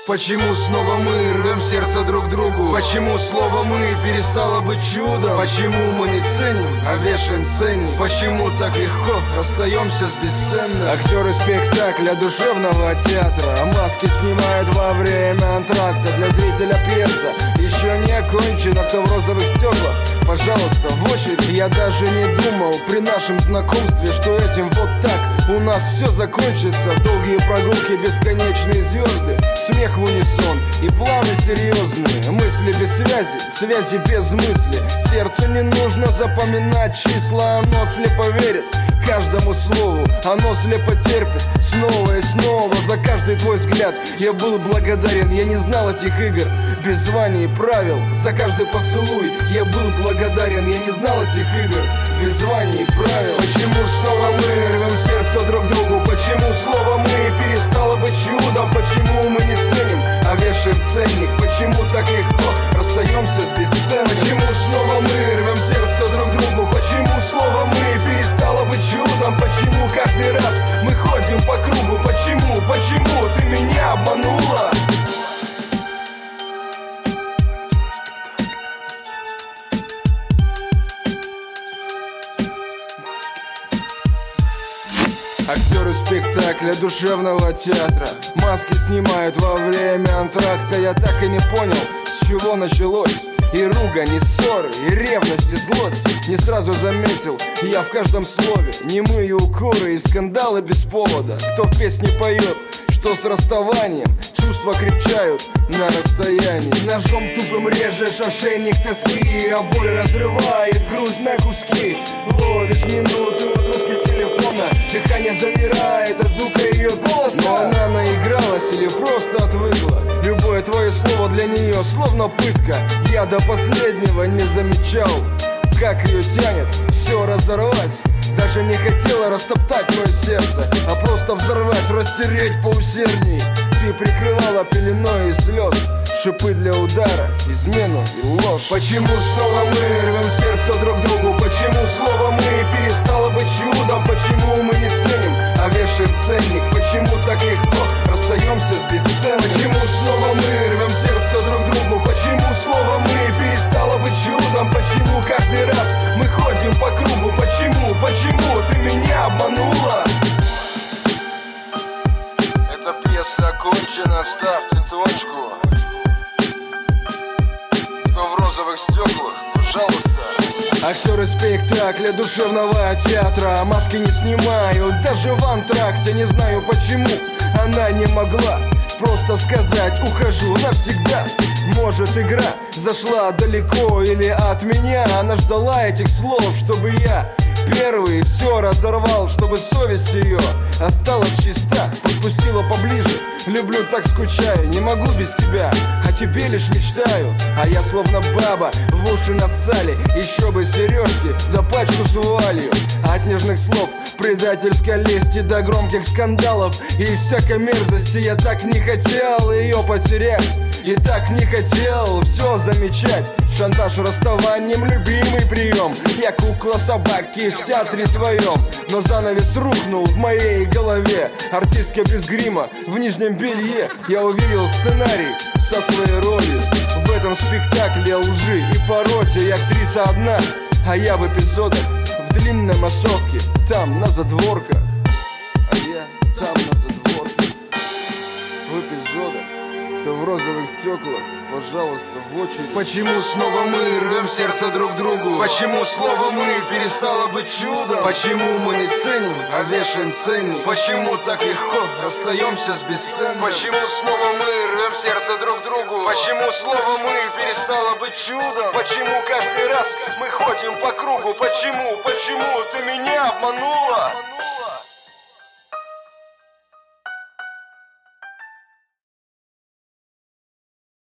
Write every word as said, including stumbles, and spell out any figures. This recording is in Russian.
Почему снова мы рвем сердце друг другу? Почему слово «мы» перестало быть чудом? Почему мы не ценим, а вешаем ценник? Почему так легко расстаемся с бесценным? Актеры спектакля душевного театра маски снимают во время антракта. Для зрителя пьеса еще не окончена. Кто в розовых стеклах? Пожалуйста, в очередь. Я даже не думал при нашем знакомстве, что этим вот так у нас все закончится. Долгие прогулки, бесконечные звезды, смех в унисон и планы серьезные. Мысли без связи, связи без мысли. Сердцу не нужно запоминать числа, оно слепо верит каждому слову, оно слепо терпит снова и снова. За каждый твой взгляд я был благодарен. Я не знал этих игр без званий и правил. За каждый поцелуй я был благодарен. Я не знал этих игр без званий и правил. Почему снова мы рвем сердце друг другу? Почему слово «мы» перестало быть чудом? Почему мы не ценим, а вешаем ценник? Почему так легко расстаемся с бесценным? Почему снова мы рвем сердце друг другу? Почему слово «мы» перестало быть чудом? Почему каждый раз мы ходим по кругу? Почему, почему ты меня обманула? Актеры спектакля душевного театра маски снимают во время антракта. Я так и не понял, с чего началось. И ругань, и ссоры, и ревность, и злость. Не сразу заметил я в каждом слове немые укоры и скандалы без повода. Кто в песне поет, что с расставанием чувства крепчают на расстоянии. Ножом тупым режешь ошейник тоски, а боль разрывает грудь на куски. Ловишь минуту у трубки телефона, дыхание замирает от звука ее голоса. Но она наигралась или просто отвыкла. Любое твое слово для нее словно пытка. Я до последнего не замечал, как ее тянет все разорвать. Даже не хотела растоптать мое сердце, а просто взорвать, растереть поусердней. Ты прикрывала пеленой из слез шипы для удара, измену и ложь. Почему снова мы рвем сердце друг другу? Почему слово «мы» перестало быть чудом? Почему мы не ценим, а вешаем ценник? Почему так легко расстаемся с бесценным? Почему снова мы рвем сердце друг другу? Почему слово «мы» перестало быть чудом? Почему каждый раз мы ходим по кругу? Почему, почему ты меня обманула? Эта пьеса окончена, ставьте точку. Кто в розовых стеклах, пожалуйста. Актеры спектакля душевного театра маски не снимают даже в антракте. Не знаю почему она не могла просто сказать ухожу навсегда. Может, игра зашла далеко или от меня. Она ждала этих слов, чтобы я первый все разорвал, чтобы совесть ее осталась чиста. Подпустила поближе, люблю так скучаю. Не могу без тебя, о тебе лишь мечтаю. А я словно баба в уши нассали. Еще бы сережки, да пачку с вуалью. От нежных слов, предательской лести до громких скандалов и всякой мерзости. Я так не хотел ее потерять и так не хотел все замечать. Шантаж расставанием, любимый прием. Я кукла собаки в театре твоем. Но занавес рухнул в моей голове. Артистка без грима в нижнем белье. Я увидел сценарий со своей ролью в этом спектакле лжи и пародии. Актриса одна, а я в эпизодах в длинной массовке, там на задворках. А я там на задворках. В эпизодах, кто в розовых стеклах, пожалуйста, в очередь. Почему снова мы рвем сердце друг другу? Почему слово «мы» перестало быть чудом? Почему мы не ценим, а вешаем ценник? Почему так легко расстаемся с бесценным? Почему снова мы рвем сердце друг другу? Почему слово «мы» перестало быть чудом? Почему каждый раз мы ходим по кругу? Почему, почему ты меня обманула?